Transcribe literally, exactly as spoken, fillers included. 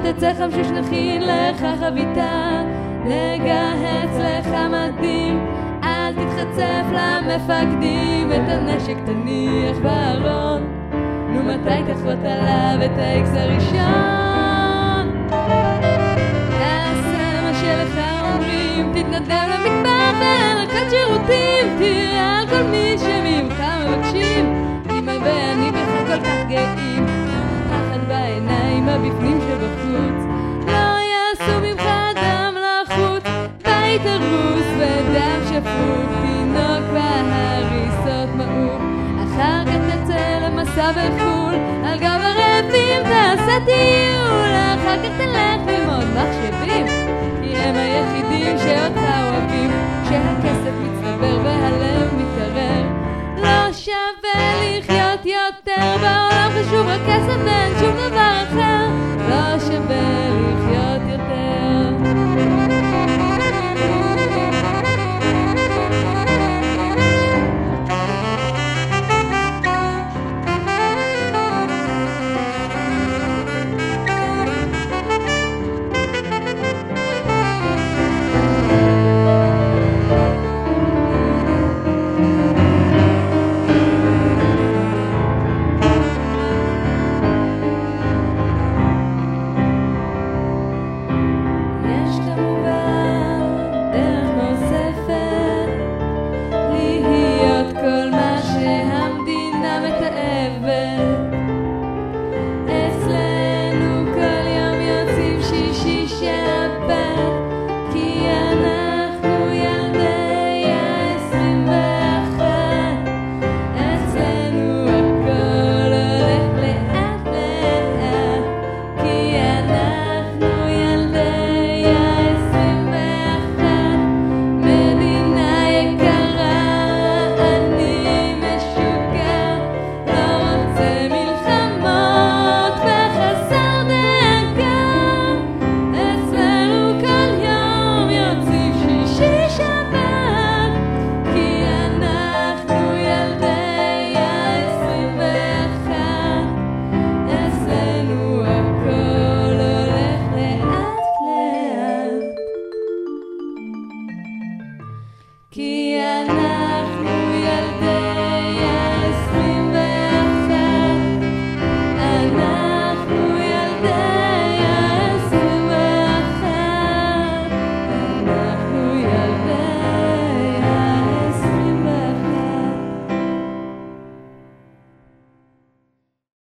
תצא חמשוש נכין לך חביתה, נגהץ לך מדים, אל תתחצף למפקדים, את הנשק תניח בארון, נו מתי תחוות עליו את האיקס הראשון? תעשה מה שלך אומרים, תתנדב למטבח ולרכז שירותים, תראה על כל מי שממך מבקשים, אמא ואני בך כל כך גאים, פחד בעיניים הבפנים שבחוץ, לא יעשו ממך דם לחוץ, בית הרוס ודם שפוך, תינוק בהריסות מעוף, אחר כך תצא למסע בחול, על גב הרעבים תעשה טיול, אחר כך תלך ללמוד מחשבים, כי הם היחידים שאותך אוהבים, שהכסף מצטבר והלב מתקרר, לא שווה לחיות יותר, בעולם חשוב רק כסף ואין שום דבר אחר, לא שווה לחיות יותר. כי אנחנו ילדי